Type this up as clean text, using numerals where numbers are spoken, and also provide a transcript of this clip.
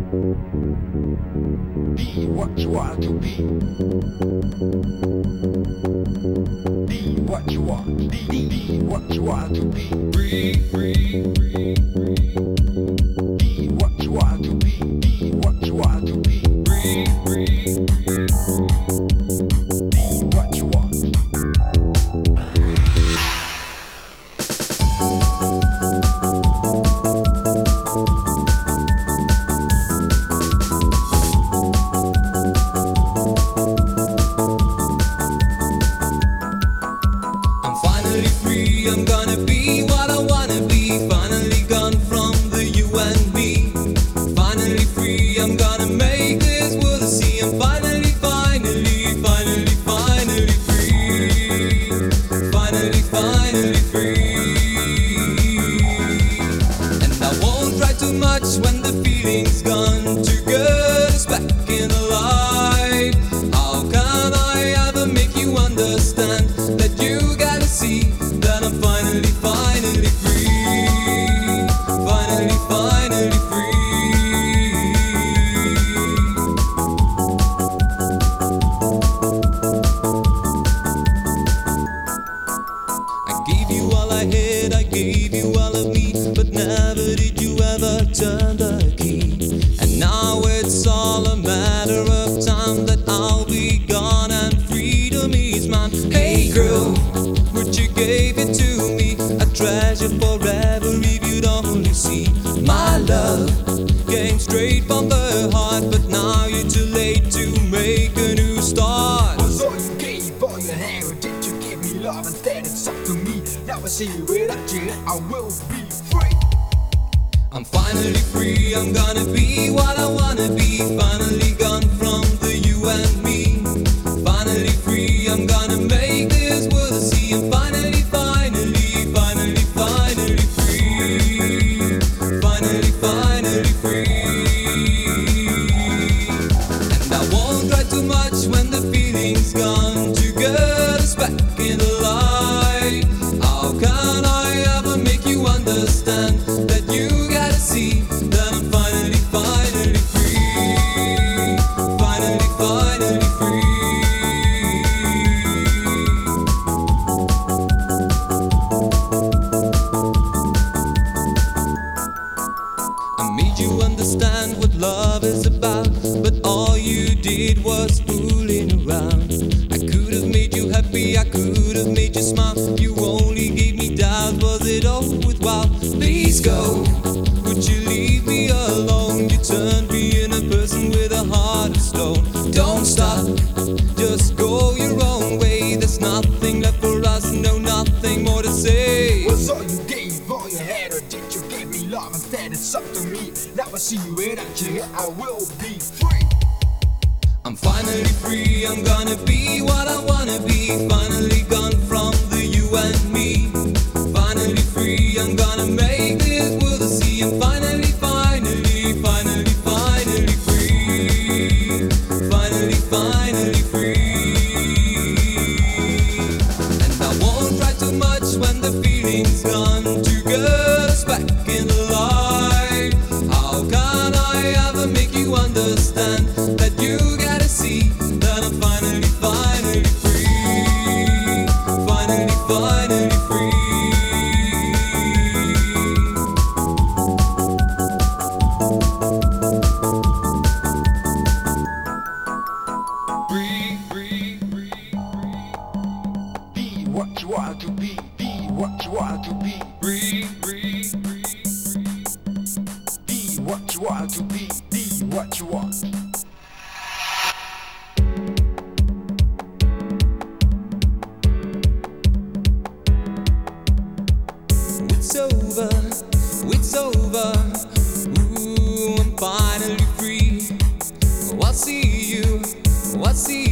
Be what you want to be. Be what you want. Be what you want to be. Be what you want to be. Be what you want to be. Be what you want. I'm gonna be what I wanna be. Finally gone from the you and me. Finally free, I'm gonna make this world a sea. I'm finally free. Finally free. And I won't try too much when the feeling's gone. Too good is back in the light. How can I ever make you understand that you gotta see that I'm finally free. Finally free. I gave you all I had, I gave you all of me, but never did you ever turn the key. And now it's all a matter of time that I'll be gone and freedom is mine. Hey girl, what you gave it to me, I treasure forever if you'd only see. My love came straight from the heart, but now you're too late to make a new start. Was all you gave, all you had, did you give me love and then it's up to me. Now I see without you, I will be free. I'm finally free, I'm gonna be what I wanna be. Finally gone from the you and me. Finally free, I'm gonna make this world a sea. I'm finally free. Finally free. And I won't try too much when the feeling's gone. Too good is back in the light. How can I ever make you understand that you gotta see that I'm finally free. Finally free. I made you understand what love is about, but all you did was fooling around. I could have made you happy, I could have made you smile. You only gave me doubt, was it all worthwhile? Please go, would you leave me alone? You turned me in a person with a heart of stone. Don't stop, just go your own way. There's nothing left for us, no, nothing more to say. Was all you gave, all you had, or did you give me love and then it's up to me. Now I see without you, I will be free. I'm finally free, I'm gonna be what I wanna be. Finally gone from the you and me. Finally free, I'm gonna make this world a sea. I'm finally free. Finally free. And I won't try too much when the feeling's gone. Too good is back in the light. How can I ever make you understand that you gotta see that I'm finally free. Finally free. Be what you want to be. Be what you want to be. Be what you want to be. Be what you want. It's over. Ooh, I'm finally free. Oh, I'll see you